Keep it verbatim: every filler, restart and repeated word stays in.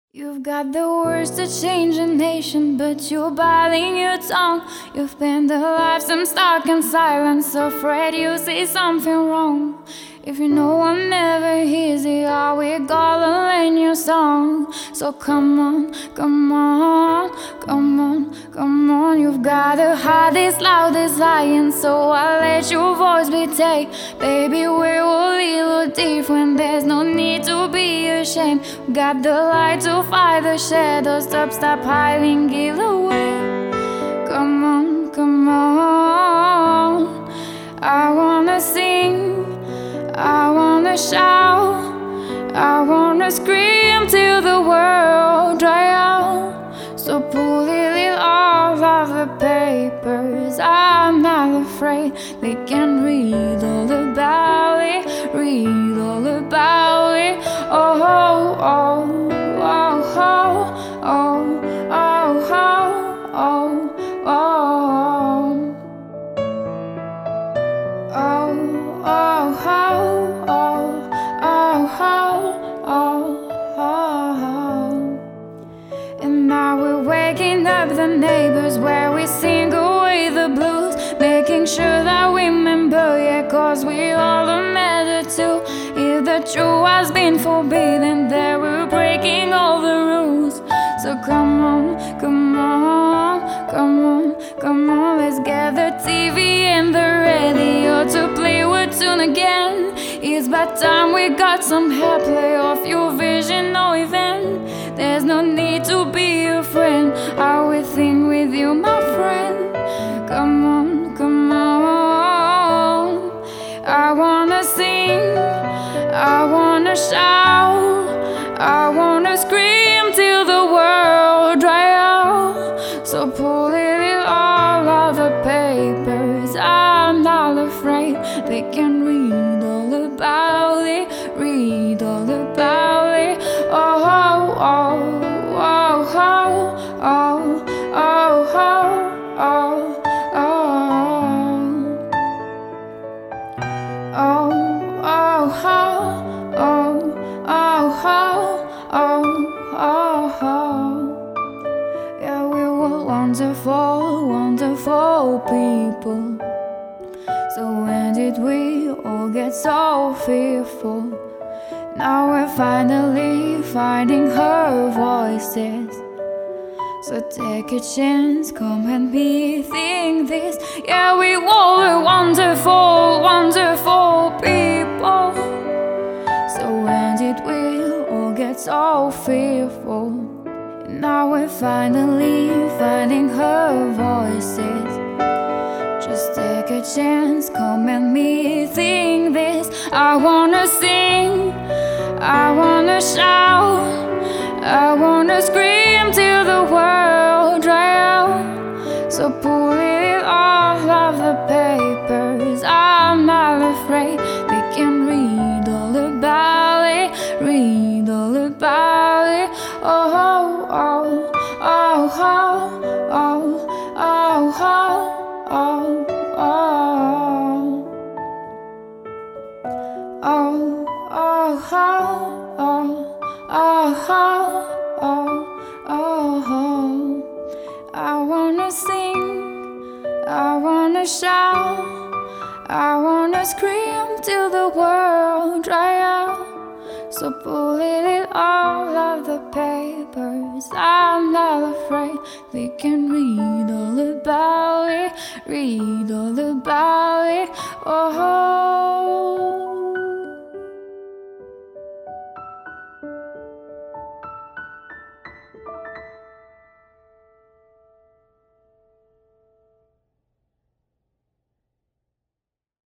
You've got the words to change a nation, but you're biting your tongue. You've spent a lifetime stuck in silence, afraid you say something wrong. If you know one never hears it, are we gonna learn your song? So come on, come on, come on, come on. You've got the hardest, loudest lying, so I'll let your voice be take. Baby, we're a little different, there's no need to be ashamed. We got the light to fight the shadows, stop, stop hiding, give away. Come on, come on. I wanna sing, I wanna shout, I wanna scream till the world dry out. So pull it off of the papers, I'm not afraid. They can read all about it, read all about it. Oh, oh, oh, oh, oh, oh, oh, oh, oh, oh. Oh, oh, oh, oh, oh, oh, oh. And now we're waking up the neighbors where we sing away the blues, making sure that we remember, yeah, cause we all matter too. If the truth has been forbidden, then we're breaking all the rules. So come on, come on, come on, come on. Let's get the T V and the radio to play with tune again. It's about time we got some hair play off your vision or event. There's no need to be a friend, I will sing with you, my friend. Come on, come on. I wanna sing, I wanna shout, I wanna scream till the world dry out. So pull it all of the papers, I'm not afraid. They can read all about it, read all about it. Oh, oh, oh, oh, oh, oh, oh, oh, oh, oh, oh, oh, oh, oh, oh, oh. Yeah, we were wonderful, wonderful people. So when did we all get so fearful? Now we're finally finding her voices. So take a chance, come and be, think this. Yeah, we all were wonderful, wonderful people. So when did we all get so fearful? Now we're finally finding her voices. Just take a chance, come and me, think this. I wanna sing, I wanna shout, I wanna scream till the world dry out. So pull it off of the papers, I'm not afraid. They can read all about it, read all about it. Oh, oh, oh, oh, oh, oh, oh, oh, oh. Oh, oh, oh, oh, oh, oh, oh, oh. I wanna sing, I wanna shout, I wanna scream till the world dry out. So pull it all of the papers, I'm not afraid. They can read all about it, read all about it. Oh,